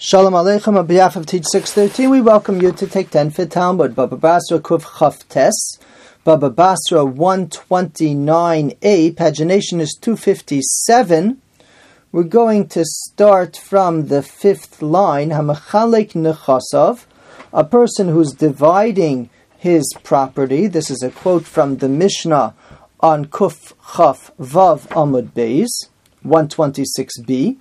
Shalom Aleichem. On behalf of Teach 613, we welcome you to take 10 for Talmud. Baba Basra Kuf Chaf Tes. Baba Basra 129a. Pagination is 257. We're going to start from the fifth line. Hamachalek nechasav. A person who's dividing his property. This is a quote from the Mishnah on Kuf Chaf Vav Amud Beis 126b.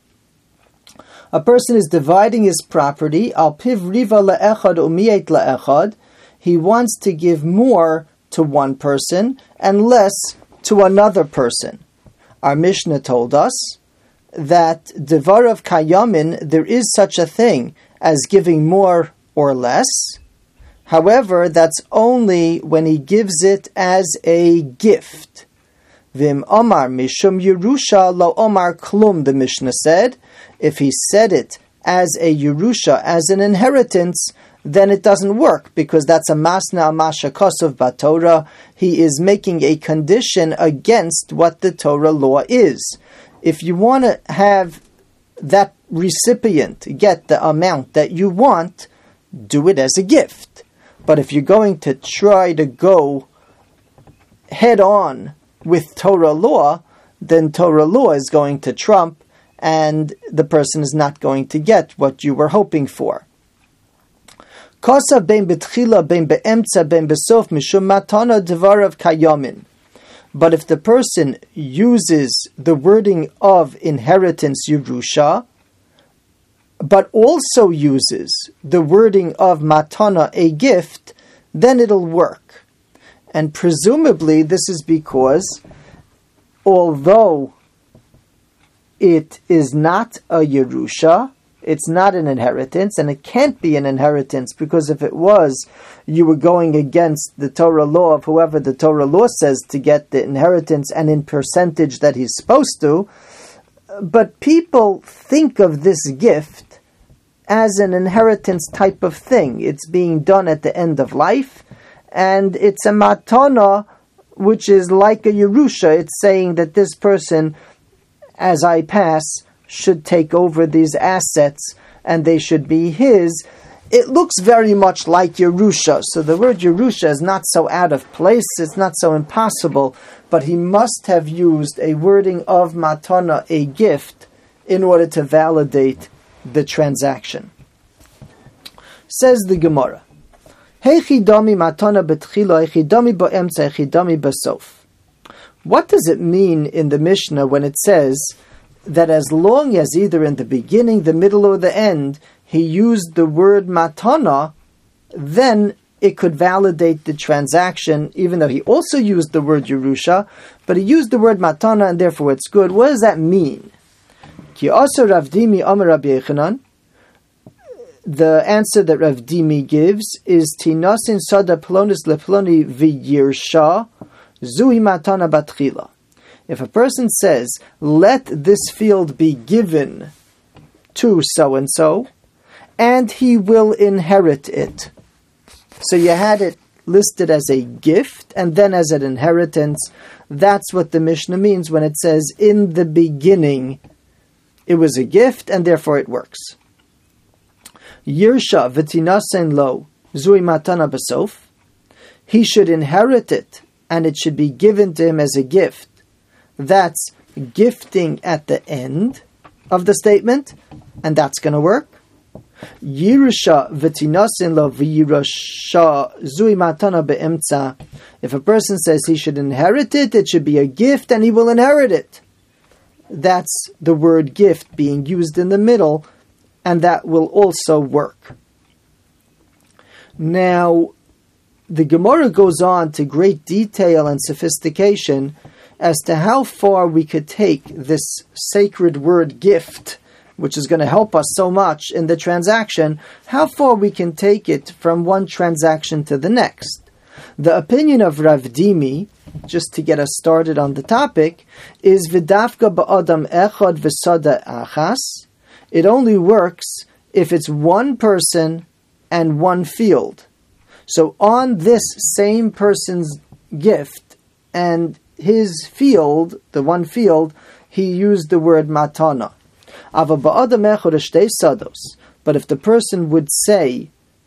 A person is dividing his property. Al piv riva le'echad u'miet le'echad. He wants to give more to one person and less to another person. Our Mishnah told us that devarav kayamin, there is such a thing as giving more or less. However, that's only when he gives it as a gift. Vim Omar Mishum Yerusha Lo Omar Klum, the Mishnah said. If he said it as a Yerusha, as an inheritance, then it doesn't work, because that's a Masna Amasha Kosov Batorah. He is making a condition against what the Torah law is. If you want to have that recipient get the amount that you want, do it as a gift. But if you're going to try to go head on with Torah law, then Torah law is going to trump, and the person is not going to get what you were hoping for. Kosa ben betchila ben beemtza ben besof mishum matana devarav kayamin. But if the person uses the wording of inheritance Yerusha, but also uses the wording of matana, a gift, then it'll work. And presumably this is because, although it is not a Yerusha, it's not an inheritance, and it can't be an inheritance, because if it was, you were going against the Torah law of whoever the Torah law says to get the inheritance and in percentage that he's supposed to. But people think of this gift as an inheritance type of thing. It's being done at the end of life, and it's a matana, which is like a Yerusha. It's saying that this person, as I pass, should take over these assets, and they should be his. It looks very much like Yerusha, so the word Yerusha is not so out of place, it's not so impossible, but he must have used a wording of matana, a gift, in order to validate the transaction. Says the Gemara, Heichidami matana betchila, heichidami bo'emtza, heichidami b'sof. What does it mean in the Mishnah when it says that as long as either in the beginning, the middle, or the end, he used the word matana, then it could validate the transaction, even though he also used the word Yerusha, but he used the word matana, and therefore it's good. What does that mean? Ki asa Rav Dimi Amar Rabbi Yechanan. The answer that Rav Dimi gives is Tinasin Sada Plonis Leploni V'Yirsha Zui Matana Batchila. If a person says, let this field be given to so-and-so, and he will inherit it. So you had it listed as a gift, and then as an inheritance. That's what the Mishnah means when it says, in the beginning, it was a gift, and therefore it works. Yirsha v'tinasen lo zui matana b'sof. He should inherit it, and it should be given to him as a gift. That's gifting at the end of the statement, and that's going to work. Yerusha v'tinasin lo v'yirasha zui matana be'emtza. If a person says he should inherit it, it should be a gift, and he will inherit it. That's the word gift being used in the middle, and that will also work. Now, the Gemara goes on to great detail and sophistication as to how far we could take this sacred word gift, which is going to help us so much in the transaction, how far we can take it from one transaction to the next. The opinion of Rav Dimi, just to get us started on the topic, is V'dafka ba'adam echad v'sada achas. It only works if it's one person and one field. So on this same person's gift and his field, the one field, he used the word matana. But if the person would say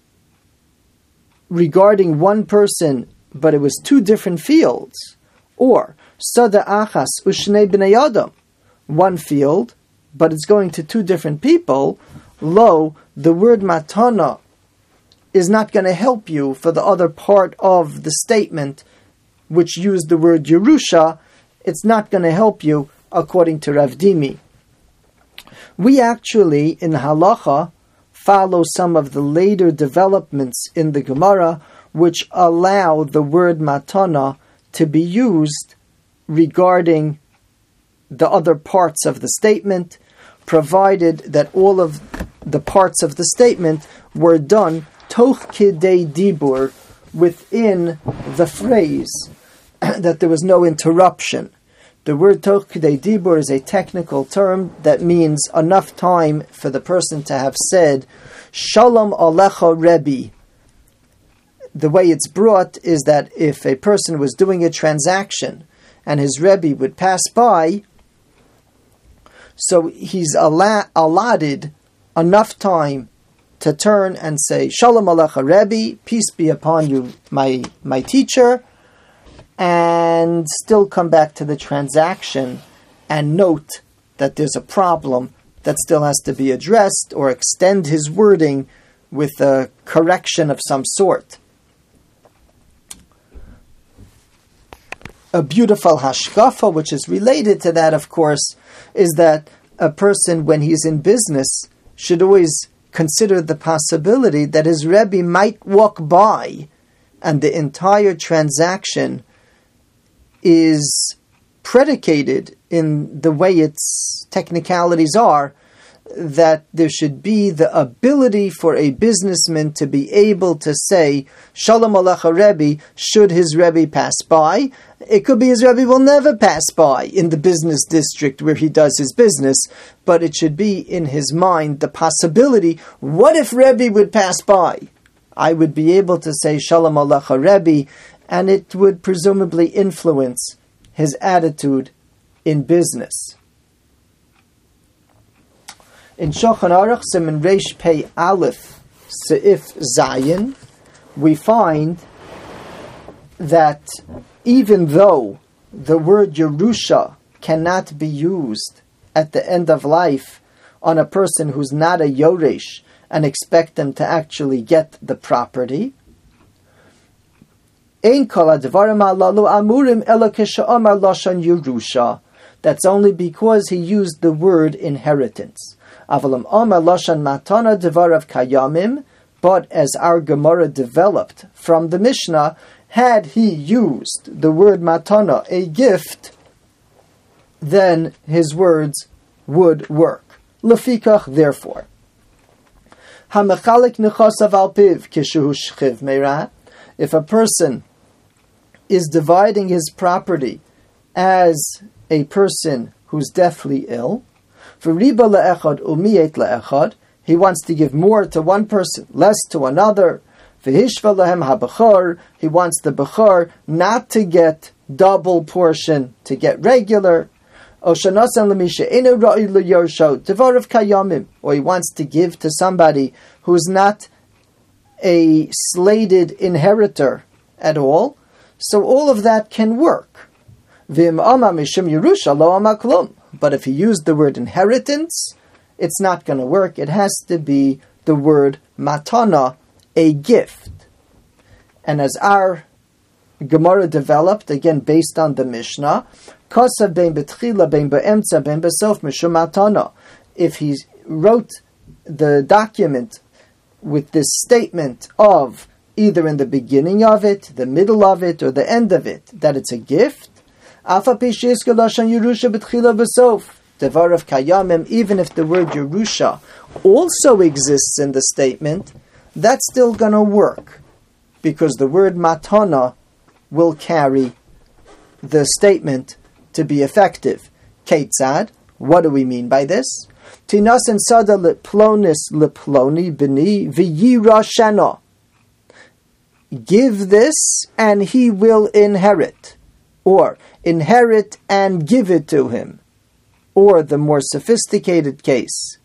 regarding one person, but it was two different fields, or sada achas ushnei bnei adam, one field, but it's going to two different people, lo, the word matana is not going to help you for the other part of the statement, which used the word Yerusha. It's not going to help you, according to Rav Dimi. We actually, in Halacha, follow some of the later developments in the Gemara, which allow the word matana to be used regarding the other parts of the statement, provided that all of the parts of the statement were done toch kidei dibur, within the phrase, that there was no interruption. The word toch kidei dibur is a technical term that means enough time for the person to have said, Shalom Alecha Rebbe. The way it's brought is that if a person was doing a transaction and his Rebbe would pass by, so he's allotted enough time to turn and say, Shalom Alecha Rebbe, peace be upon you, my teacher, and still come back to the transaction and note that there's a problem that still has to be addressed, or extend his wording with a correction of some sort. A beautiful hashkafa, which is related to that, of course, is that a person, when he's in business, should always consider the possibility that his Rebbe might walk by, and the entire transaction is predicated in the way its technicalities are, that there should be the ability for a businessman to be able to say, Shalom Alecha Rebbe, should his Rebbe pass by. It could be his Rebbe will never pass by in the business district where he does his business, but it should be in his mind the possibility, what if Rebbe would pass by? I would be able to say Shalom Alecha Rebbe, and it would presumably influence his attitude in business. In Shulchan Aruch Siman Reish Pei Aleph Seif Zayin, we find that even though the word Yerusha cannot be used at the end of life on a person who's not a Yoresh and expect them to actually get the property, Ein kol advarim halalu amurim ela k'she'amar lashon Yerusha. That's only because he used the word inheritance. Avalam amar lashon matana devarav kayamim. But as our Gemara developed from the Mishnah, had he used the word matana, a gift, then his words would work. Lefikach, therefore. Hamechalik nechasav al piv kishehu shchiv meira. If a person is dividing his property as a person who's deathly ill, for riba le'echad u'miet le'echad, he wants to give more to one person, less to another. V'hishva lehem ha'bechor, he wants the bechor not to get double portion, to get regular. Or he wants to give to somebody who's not a slated inheritor at all. So all of that can work. But if he used the word inheritance, it's not going to work. It has to be the word matana, a gift. And as our Gemara developed, again based on the Mishnah, if he wrote the document with this statement of either in the beginning of it, the middle of it, or the end of it, that it's a gift, Devarav Kayamim, even if the word Yerusha also exists in the statement, that's still going to work, because the word matana will carry the statement to be effective. Ketzad, what do we mean by this? Tinas and sada leplonis leploni bini v'yira shana. Give this and he will inherit, or inherit and give it to him. or the more sophisticated case.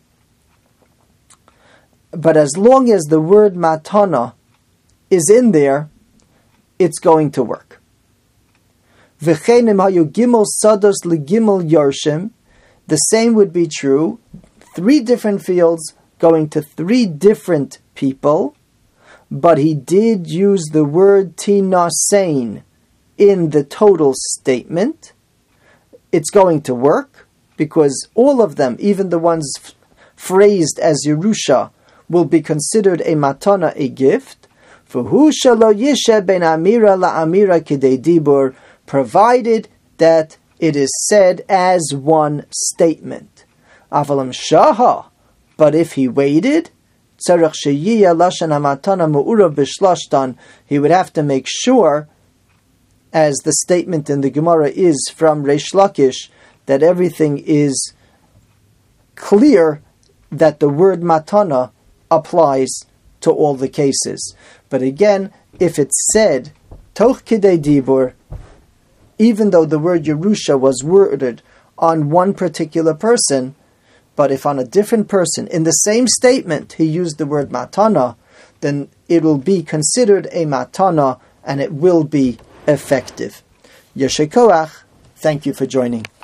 But as long as the word matana is in there, it's going to work. V'chenim hayu gimel sados legimel yarshim. The same would be true. 3 different fields going to 3 different people, but he did use the word tinasein in the total statement. It's going to work because all of them, even the ones phrased as Yerusha, will be considered a matana, a gift. V'hu shelo yishe ben amira la'amira kidei dibur, provided that it is said as one statement. Avalam shaha, but if he waited, tzarech sheyiyah lashon hamatana mu'urav b'shlashtan, he would have to make sure, as the statement in the Gemara is from Reish Lakish, that everything is clear that the word matana applies to all the cases. But again, if it's said toch kidei dibur, even though the word Yerusha was worded on one particular person, but if on a different person in the same statement he used the word matana, then it will be considered a matana and it will be effective. Yeshe koach, thank you for joining.